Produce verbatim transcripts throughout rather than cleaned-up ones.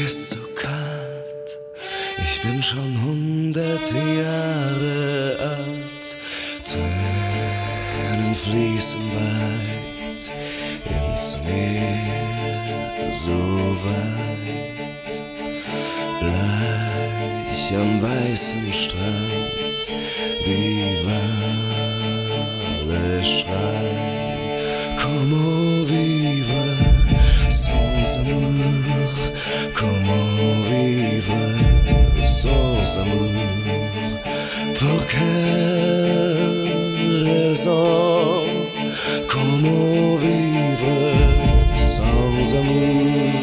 ist so kalt, ich bin schon hundert Jahre alt. Tränen fließen weit ins Meer, so weit, bleich am weißen Strand, die Wale schreien, comment vivre sans amour, comment vivre sans amour, pour quelle raison, comment vivre sans amour.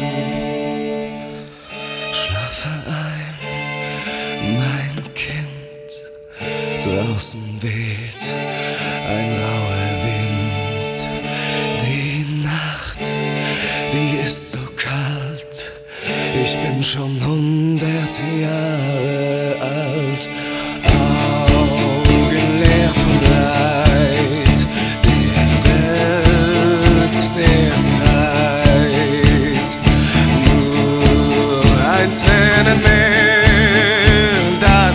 Schlafe ein, mein Kind, draußen weht ein rauer Wind, die Nacht, die ist so kalt, ich bin schon hundert Jahre alt. Augen leer vom Leid, der Welt, der Zeit, nur ein Tränenmeer, das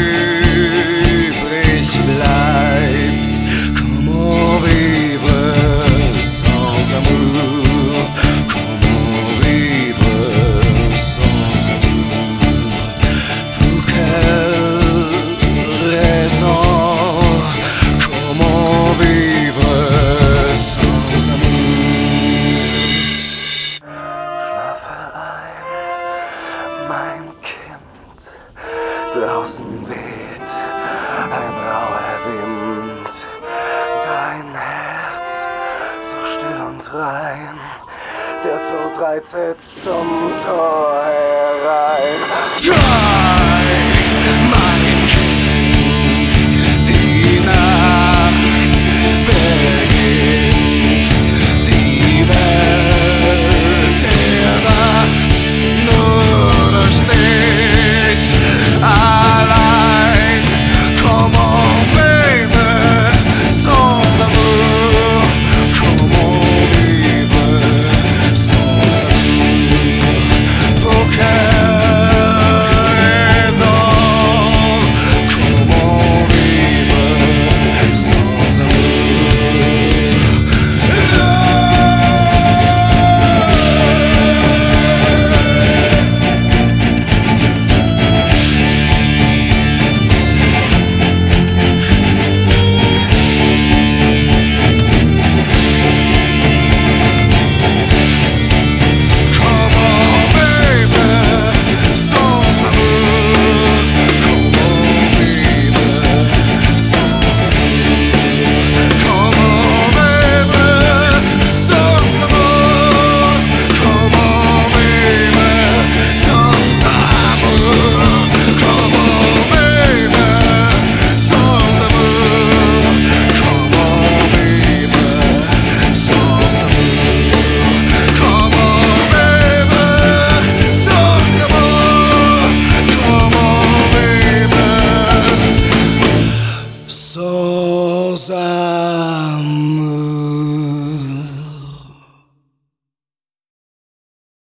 übrig bleibt. Comment vivre sans amour, comment vivre sans amour, pour quelle raison, comment vivre sans amour. Schlafe ein, mein Kind, draußen weht ein rauer Wind, dein Herz so still und rein, der Tod reitet zum Tor